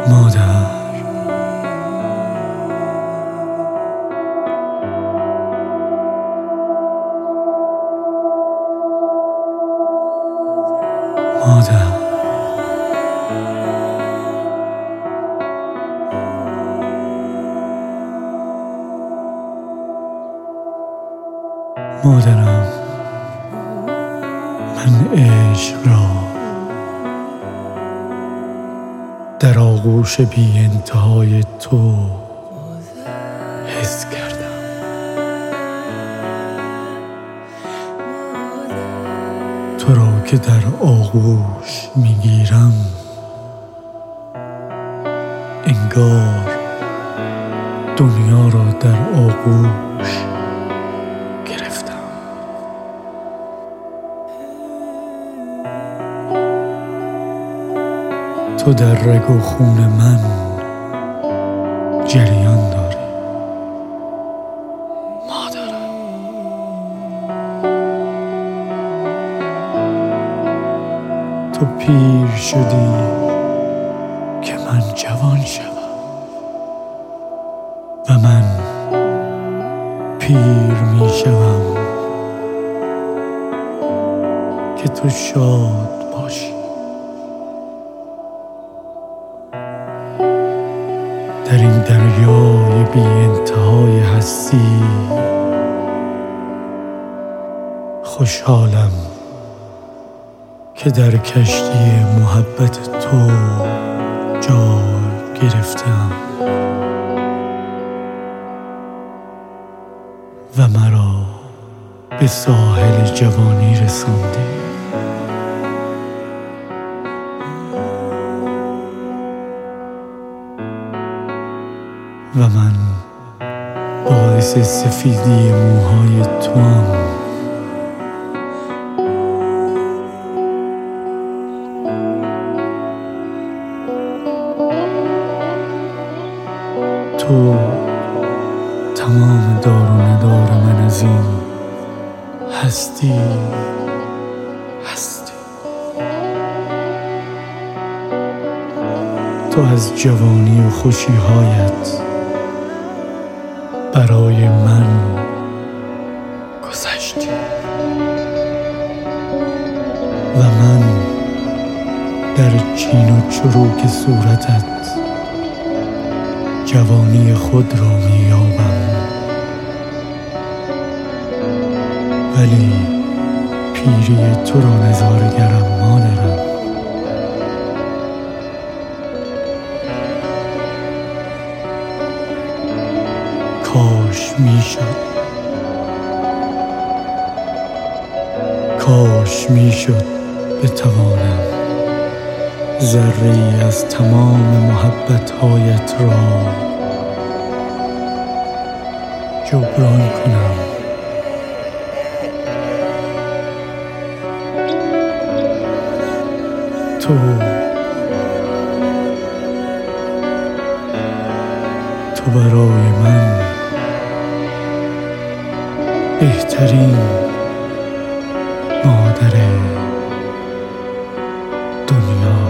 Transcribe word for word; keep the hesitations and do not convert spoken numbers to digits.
مادر، مادر، مادرم، من عشق را در آغوش بی انتهای تو حس کردم. تو را که در آغوش میگیرم، انگار دنیا را در آغوش گرفتم. تو در رگ و خون من جریان داری. مادرم، تو پیر شدی که من جوان شوم و من پیر می شوم که تو شاد باشی. در این دریای بی انتهای هستی خوشحالم که در کشتی محبت تو جای گرفتم و مرا به ساحل جوانی رساندی. و من باعث سفیدی موهای توام. تو تمام دار و ندار من از این هستی هستی. تو از جوانی و خوشی‌هایت برای من گذشتی و من در چین و چروک صورتت جوانی خود را می‌یابم، ولی پیری تو را نظاره‌گرم. مادرم، کاش میشد کاش میشد بتوانم ذره‌ای از تمام محبت‌هایت را جبران کنم. تو تو برای من بهترین مادر دنیا